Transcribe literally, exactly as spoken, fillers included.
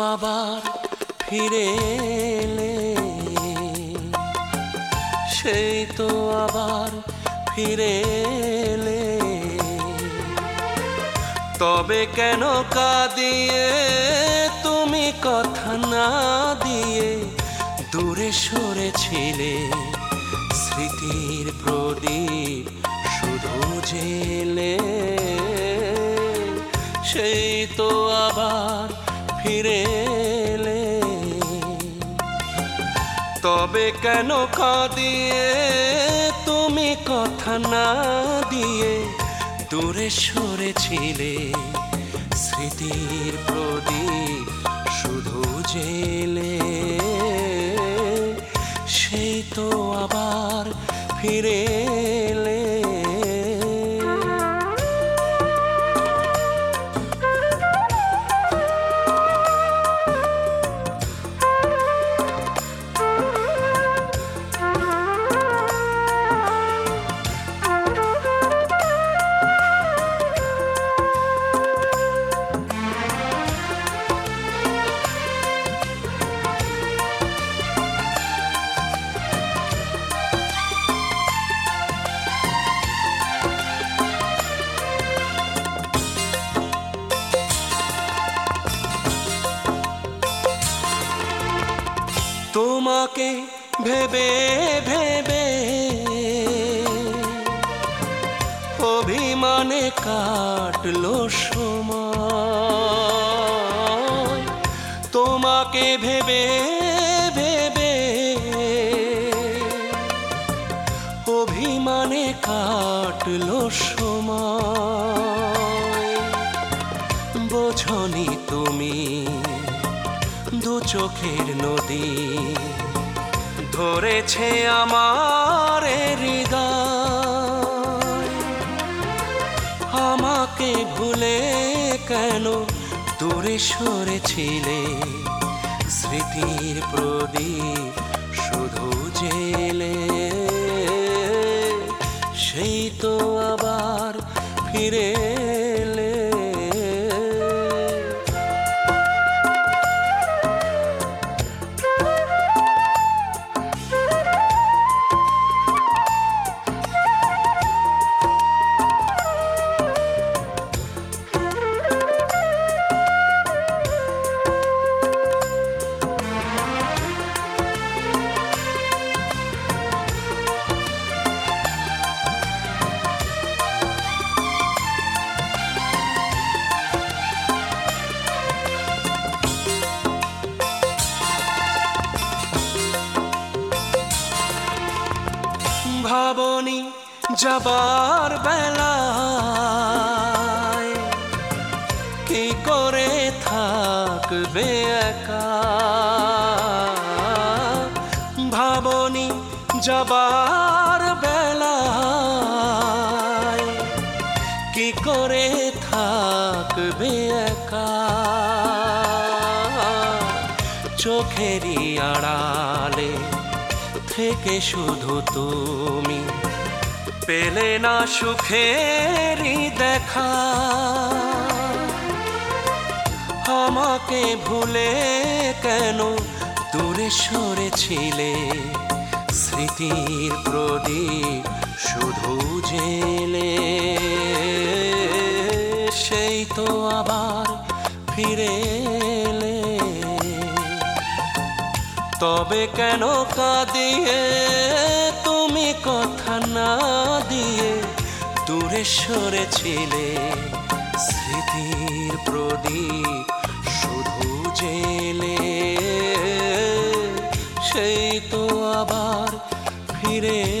আবার ফিরে এলে, সেই তো আবার ফিরে এলে। তবে কেন কাঁদিয়ে তুমি কথা না দিয়ে দূরে সরেছিলে? স্মৃতির প্রদীপ শুধু জেলে, সেই তো আবার ফিরে এলে। তবে কেন কাঁদিয়ে তুমি কথা না দিয়ে দূরে সরেছিলে? স্মৃতির প্রদীপ শুধু জেলে, সেই তো আবার ফিরে এলে। তোমাকে ভেবে ভেবে অভিমানে কাটলো সময়। তোমাকে ভেবে ভেবে অভিমানে কাটলো সময়। বোঝনি তুমি দু চোখের নদী ধরেছে আমার হৃদয়। আমাকে ভুলে কেন দূরে সরেছিলে? স্মৃতির প্রদীপ শুধু জেলে, সেই তো আবার ফিরে এলে। ভাবনি যাবার বেলায় কি করে থাকবে একা? ভাবনি যাবার বেলায় কি করে থাকবে একা? চোখেরই আড়ালে থেকে শুধু তুমি পেলে না সুখেরই দেখা। আমাকে ভুলে কেন দূরে সরেছিলে? স্মৃতির প্রদীপ শুধু জেলে, সেই তো আবার ফিরে এলে। তবে কেন কাঁদিয়ে তুমি কথা না দিয়ে দূরে সরেছিলে? স্মৃতির প্রদীপ শুধু জেলে, সেই তো আবার ফিরে